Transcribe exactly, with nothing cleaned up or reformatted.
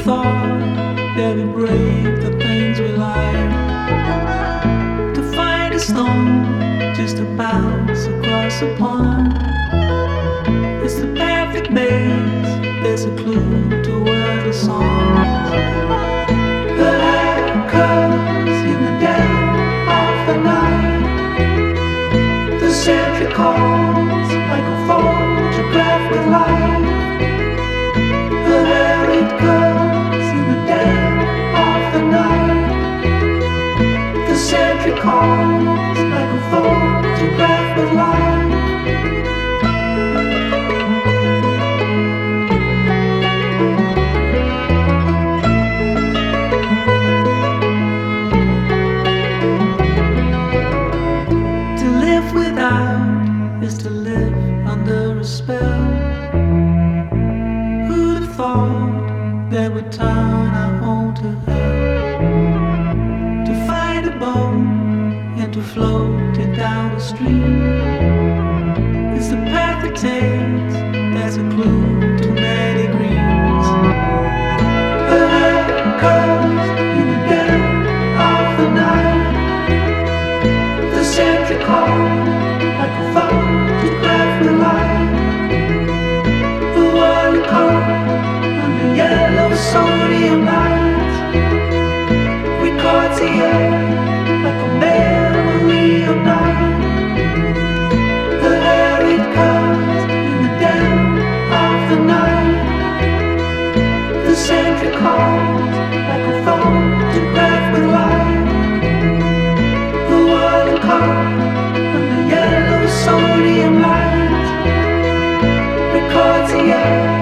thought that we break the things we like, to find a stone just to bounce across a pond. It's the perfect maze, there's a clue to where the songs. The light comes in the dead of the night. The sentry calls like a photograph with light. There it comes in the dead of the night. The sentry calls like a photograph with light. To live without is to live under a spell. Who'd have thought that would turn our home to hell? To find a bone and to float it down the stream. It's the path it takes, that's a clue to many dreams. The light comes in the dead of the night. The sentry calls like a photograph with light. The world caught under yellow sodium lights. Records the air like a memory of night. The air it comes in the dead of the night. The sentry calls like a photograph with light. The world caught under yellow sodium lights. Records the air